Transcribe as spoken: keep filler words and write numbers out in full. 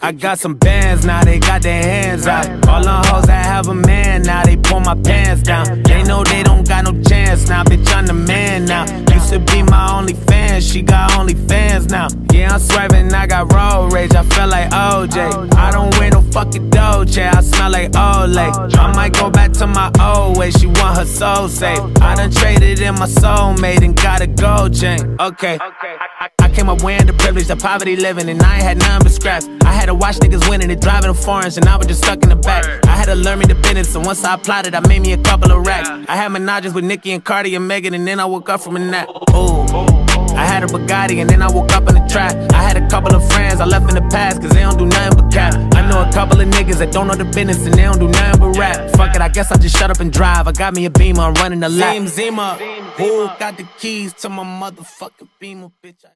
I got some bands now, they got their hands out. All the hoes that have a man now, they pull my pants down. They know they don't got no chance now, bitch, I'm the man now. Used to be my only fan, she got only fans now. Yeah, I'm swerving, I got road rage, I feel like O J. I don't wear no fucking Doge, I smell like Olay. I might go back to my old way, she want her soul safe. I done traded in my soulmate and got a gold chain. Okay, I, I came up wearing the privilege, the poverty living, and I ain't had nothing but scraps. I had to watch niggas winning and driving the foreigns, and I was just stuck in the back. I had to learn me the business, and once I applied it, I made me a couple of racks. I had menages with Nicki and Cardi and Megan, and then I woke up from a nap. Ooh, I had a Bugatti, and then I woke up in the trap. I had a couple of friends I left in the past, cause they don't do nothing but cap. I know a couple of niggas that don't know the business, and they don't do nothing but rap. Fuck it, I guess I just shut up and drive. I got me a Beamer, I'm running the lap. Zima, who got the keys to my motherfucking Beamer, bitch?